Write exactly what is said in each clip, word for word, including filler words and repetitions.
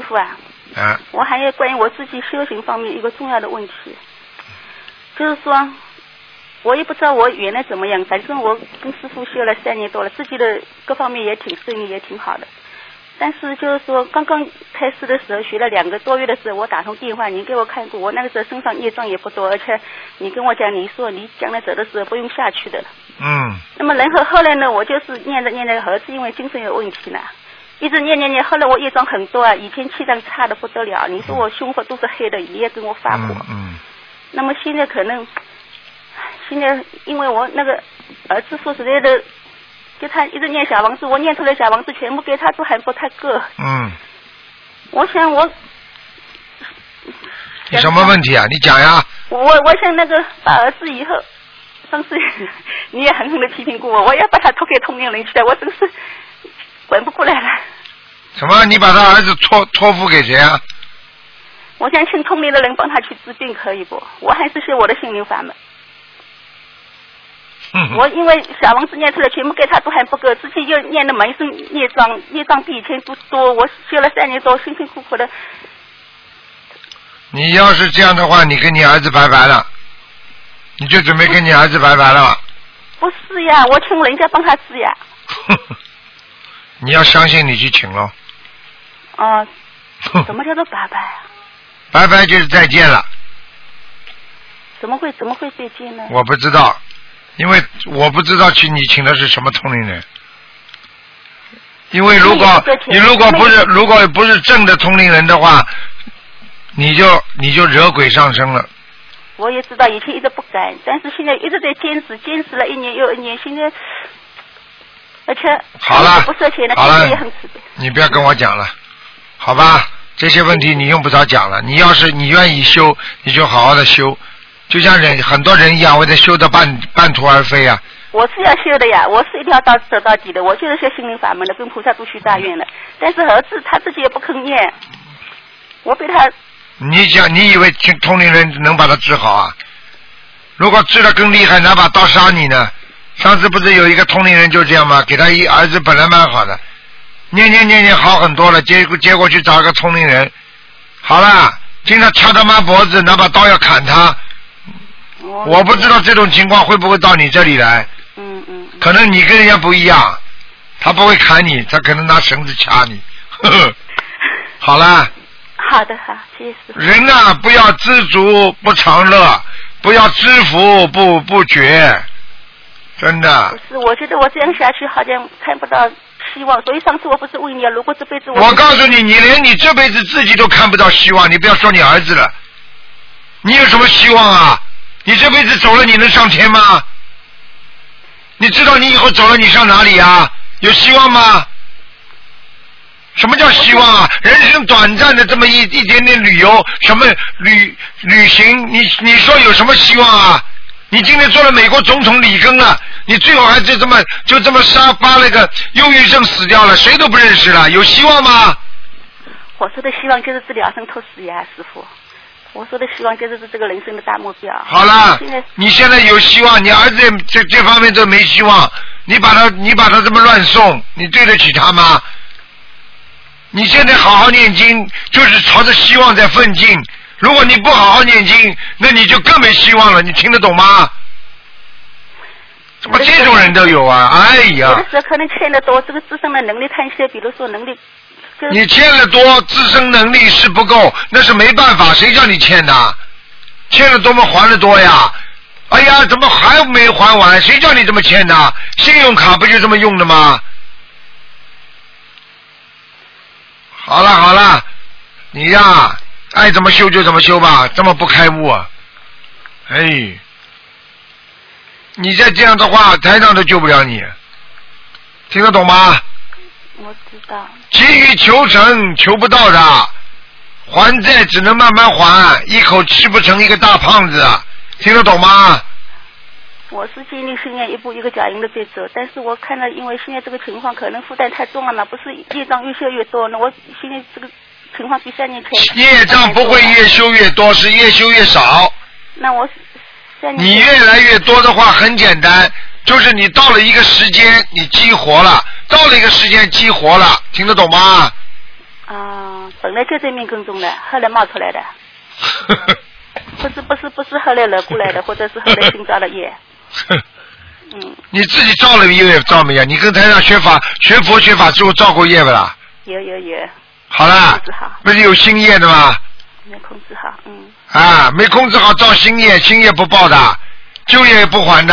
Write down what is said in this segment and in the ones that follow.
傅啊， 啊， 我还有关于我自己修行方面一个重要的问题，就是说，我也不知道我原来怎么样，反正我跟师傅修了三年多了，自己的各方面也挺顺利，也挺好的。但是就是说，刚刚开始的时候，学了两个多月的时候，我打通电话，您给我看过，我那个时候身上业障也不多，而且你跟我讲，你说你将来走的时候不用下去的。 嗯。 那么然后后来呢，我就是念着念着，儿子因为精神有问题呢，一直念念念，后来我业障很多啊，以前气场差的不得了，你说我胸口都是黑的，爷爷跟我发火。 嗯。嗯那么现在可能，现在因为我那个儿子说实在的。就他一直念小王子，我念出来小王子全部给他都还不太够。 嗯。 我想我。 你什么问题啊？你讲呀。 我我想那个把儿子以后，上次你也狠狠的批评过我，我要把他托给通灵人去的，我真是管不过来了。 什么？你把他儿子托托付给谁啊？ 我想请通灵的人帮他去治病，可以不？我还是修我的心灵法门。我因为小王子念出来全部给他都还不够，之前又念的满身孽障，孽障比以前都多，我修了三年多，辛辛苦苦的。 你要是这样的话，你跟你儿子拜拜了，你就准备跟你儿子拜拜了。 不是呀，我请人家帮他治呀。 你要相信你去请喽。 哦、呃，什么叫做拜拜啊？ 拜拜就是再见了。 怎么会怎么会再见呢？ 我不知道。因为我不知道去你请的是什么通灵人，因为如果你如果不是如果不是正的通灵人的话，你就你就惹鬼上身了。 我也知道以前一直不敢，但是现在一直在坚持，坚持了一年又一年，现在而且好了不收钱了， 好了也很慈悲。 你不要跟我讲了，好吧？这些问题你用不着讲了。你要是你愿意修，你就好好的修。就像人很多人一样，我在修得半半途而废啊。 我是要修的呀，我是一定要到走到底的，我就是修心灵法门的，跟菩萨都许大愿了。但是儿子他自己也不肯念，我被他。 你想，你以为通灵人能把他治好啊？如果治得更厉害，拿把刀杀你呢？上次不是有一个通灵人就这样吗？给他一儿子本来蛮好的，念念念念好很多了，结果结果去找个通灵人，好了，经常掐他妈脖子，拿把刀要砍他。我不知道这种情况会不会到你这里来。 嗯嗯。 可能你跟人家不一样，他不会砍你，他可能拿绳子掐你。呵呵好了。 好的好，谢谢师父。 人呐、啊，不要知足不常乐，不要知福不不觉，真的。 不是，我觉得我这样下去好像看不到希望，所以上次我不是问你啊，如果这辈子我…… 我告诉你，你连你这辈子自己都看不到希望，你不要说你儿子了，你有什么希望啊？你这辈子走了，你能上天吗？你知道你以后走了，你上哪里啊？有希望吗？什么叫希望啊？人生短暂的这么一一点点旅游，什么旅旅行，你你说有什么希望啊？你今天做了美国总统里根了，你最后还就这么就这么杀发了个忧郁症死掉了，谁都不认识了，有希望吗？ 我说的希望就是治疗生脱死呀，师父。我说的希望就是这个人生的大目标。 好了，你现在有希望，你儿子这这方面都没希望，你把他你把他这么乱送，你对得起他吗？你现在好好念经，就是朝着希望在奋进。如果你不好好念经，那你就更没希望了。你听得懂吗？怎么这种人都有啊？哎呀！ 有的时候可能欠得多，这个自身的能力探些，比如说能力。 你欠了多，自身能力是不够，那是没办法，谁叫你欠的？欠了多么还的多呀？哎呀，怎么还没还完？谁叫你这么欠的？信用卡不就这么用的吗？好了好了，你呀，爱怎么修就怎么修吧，这么不开悟啊！哎，你再这样的话，台长都救不了你，听得懂吗？ 我知道。 急于求成，求不到的，还债只能慢慢还，一口吃不成一个大胖子，听得懂吗？ 我是尽力训练，一步一个脚印的在走，但是我看到，因为现在这个情况可能负担太重了嘛，不是业障越修越多，那我现在这个情况比三年前。 业障不会越修越多，是越修越少。 那我三年。 你越来越多的话，很简单，就是你到了一个时间，你激活了。到了一个时间激活了，听得懂吗？ 啊， 本来就在命根中的，后来冒出来的。不是不是不是后来惹过来的，或者是后来新造的业。嗯。你自己造了业造没有？你跟台上学法学佛学法之后造过业不啦？ 有有有。 好了。不是有新业的吗？ 没控制好，嗯。 啊，没控制好造新业，新业不报的，旧业也不还的。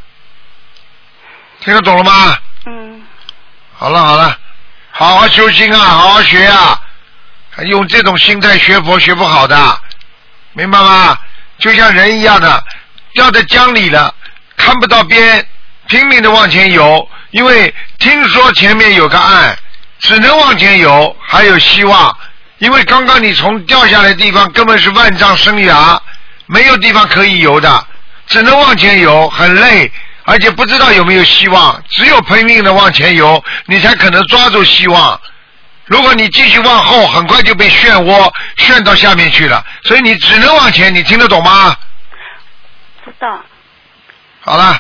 听得懂了吗？ 嗯。 好了好了，好好修心啊，好好学啊，用这种心态学佛学不好的，明白吗？就像人一样的，掉在江里了，看不到边，拼命的往前游，因为听说前面有个岸，只能往前游，还有希望。因为刚刚你从掉下来的地方根本是万丈深崖，没有地方可以游的，只能往前游，很累，而且不知道有没有希望，只有拼命的往前游，你才可能抓住希望。如果你继续往后，很快就被漩涡旋到下面去了，所以你只能往前，你听得懂吗？ 知道。 好了，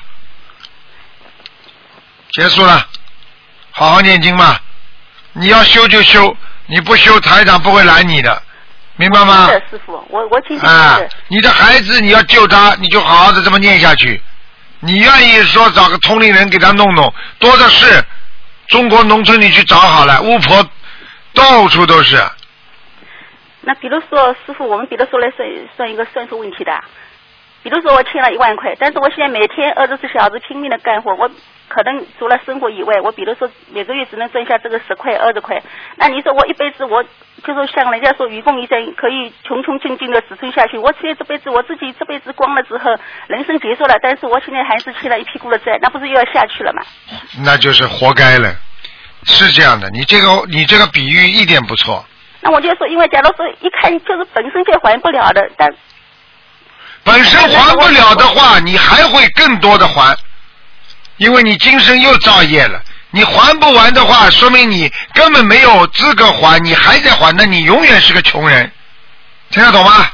结束了，好好念经嘛，你要修就修，你不修台长不会拦你的，明白吗？ 是的，师傅，我我听听。 啊，你的孩子你要救他，你就好好的这么念下去。你愿意说找个通灵人给他弄弄，多的是。中国农村你去找好了，巫婆到处都是。 那比如说，师傅，我们比如说来算算一个算术问题的。比如说我欠了一万块，但是我现在每天二十四小时拼命的干活，我可能除了生活以外，我比如说每个月只能挣下这个十块二十块。那你说我一辈子我就是像人家说愚公移山，可以穷穷尽尽的死撑下去。我现在这辈子我自己这辈子光了之后，人生结束了，但是我现在还是欠了一屁股的债，那不是又要下去了吗？ 那就是活该了，是这样的。你这个你这个比喻一点不错。 那我就说，因为假如说一看就是本身就还不了的，但本身还不了的话，你还会更多的还，因为你今生又造业了。你还不完的话，说明你根本没有资格还，你还在还，那你永远是个穷人。听得懂吗？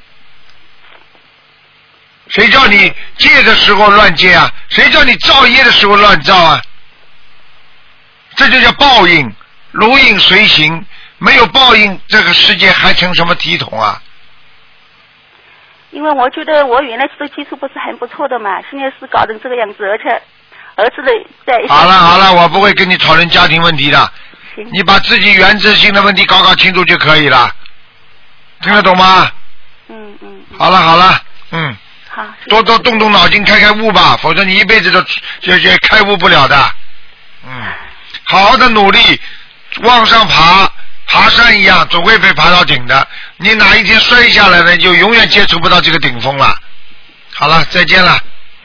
谁叫你借的时候乱借啊？谁叫你造业的时候乱造啊？这就叫报应，如影随形。没有报应，这个世界还成什么体统啊？ 因为我觉得我原来这个基础不是很不错的嘛，现在是搞成这个样子，而且儿子的在。 好了好了，我不会跟你讨论家庭问题的，你把自己原则性的问题搞搞清楚就可以了，听得懂吗？ 嗯嗯。 好了好了，嗯。 好。 多多动动脑筋，开开悟吧，否则你一辈子都就就开悟不了的。嗯，好好的努力，往上爬。爬山一样，总会被爬到顶的。你哪一天摔下来了，就永远接触不到这个顶峰了。好了，再见了。